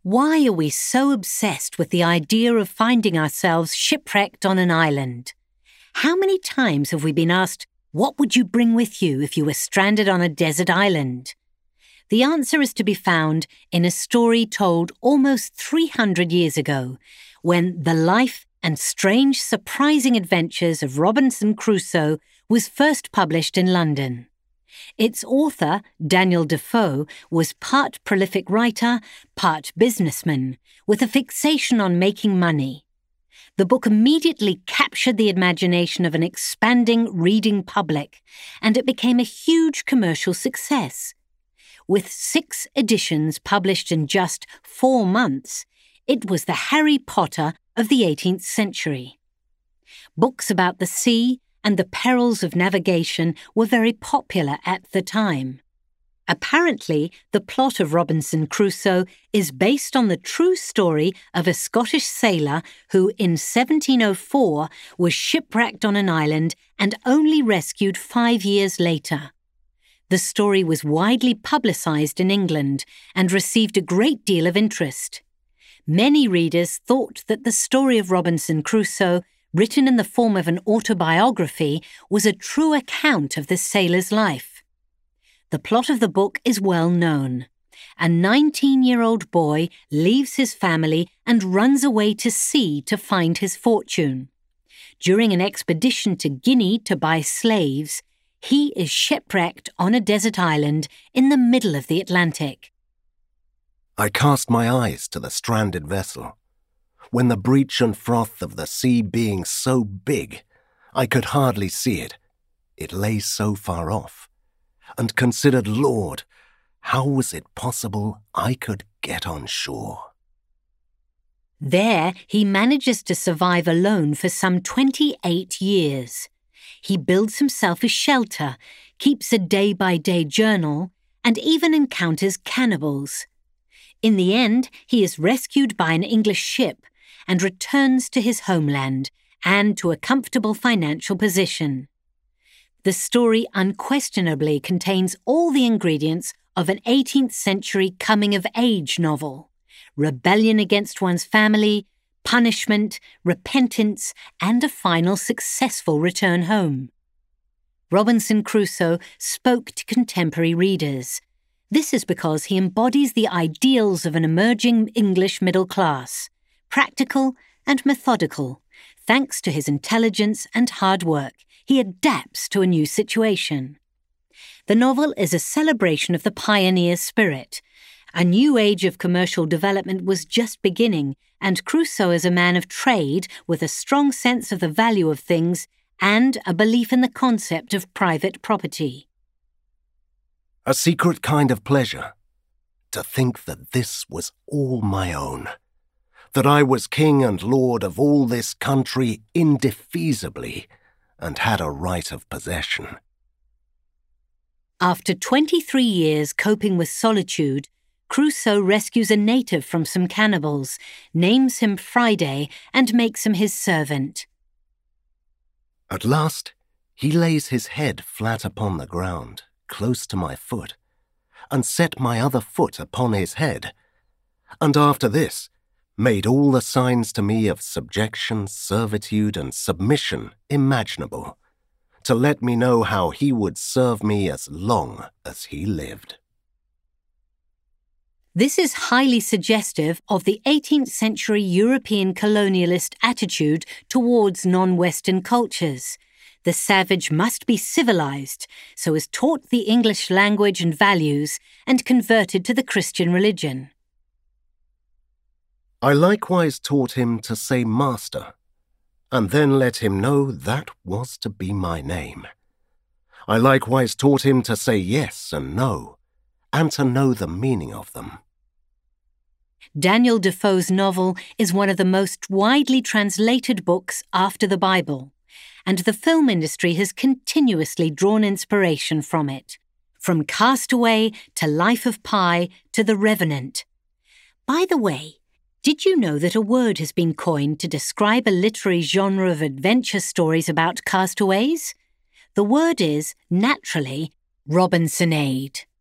Why are we so obsessed with the idea of finding ourselves shipwrecked on an island? How many times have we been asked, what would you bring with you if you were stranded on a desert island? The answer is to be found in a story told almost 300 years ago, when The Life and Strange Surprising Adventures of Robinson Crusoe was first published in London. Its author, Daniel Defoe, was part prolific writer, part businessman, with a fixation on making money. The book immediately captured the imagination of an expanding reading public, and it became a huge commercial success. With 6 editions published in just 4 months, it was the Harry Potter of the 18th century. Books about the sea and the perils of navigation were very popular at the time. Apparently, the plot of Robinson Crusoe is based on the true story of a Scottish sailor who, in 1704, was shipwrecked on an island and only rescued 5 years later. The story was widely publicised in England and received a great deal of interest. Many readers thought that the story of Robinson Crusoe, written in the form of an autobiography, was a true account of the sailor's life. The plot of the book is well known. A 19-year-old boy leaves his family and runs away to sea to find his fortune. During an expedition to Guinea to buy slaves, he is shipwrecked on a desert island in the middle of the Atlantic. I cast my eyes to the stranded vessel. When the breach and froth of the sea being so big, I could hardly see it. It lay so far off, and considered, Lord, how was it possible I could get on shore? There, he manages to survive alone for some 28 years. He builds himself a shelter, keeps a day-by-day journal, and even encounters cannibals. In the end, he is rescued by an English ship and returns to his homeland and to a comfortable financial position. The story unquestionably contains all the ingredients of an 18th century coming-of-age novel: rebellion against one's family, punishment, repentance, and a final successful return home. Robinson Crusoe spoke to contemporary readers. This is because he embodies the ideals of an emerging English middle class, practical and methodical. Thanks to his intelligence and hard work, he adapts to a new situation. The novel is a celebration of the pioneer spirit. A new age of commercial development was just beginning, and Crusoe is a man of trade with a strong sense of the value of things and a belief in the concept of private property. A secret kind of pleasure, to think that this was all my own, that I was king and lord of all this country indefeasibly, and had a right of possession. After 23 years coping with solitude, Crusoe rescues a native from some cannibals, names him Friday, and makes him his servant. At last, he lays his head flat upon the ground, close to my foot, and set my other foot upon his head, and after this made all the signs to me of subjection, servitude, and submission imaginable, to let me know how he would serve me as long as he lived. This is highly suggestive of the 18th century European colonialist attitude towards non-Western cultures. The savage must be civilized, so is taught the English language and values, and converted to the Christian religion. I likewise taught him to say master, and then let him know that was to be my name. I likewise taught him to say yes and no, and to know the meaning of them. Daniel Defoe's novel is one of the most widely translated books after the Bible, and the film industry has continuously drawn inspiration from it, from Castaway to Life of Pi to The Revenant. By the way, did you know that a word has been coined to describe a literary genre of adventure stories about castaways? The word is, naturally, Robinsonade.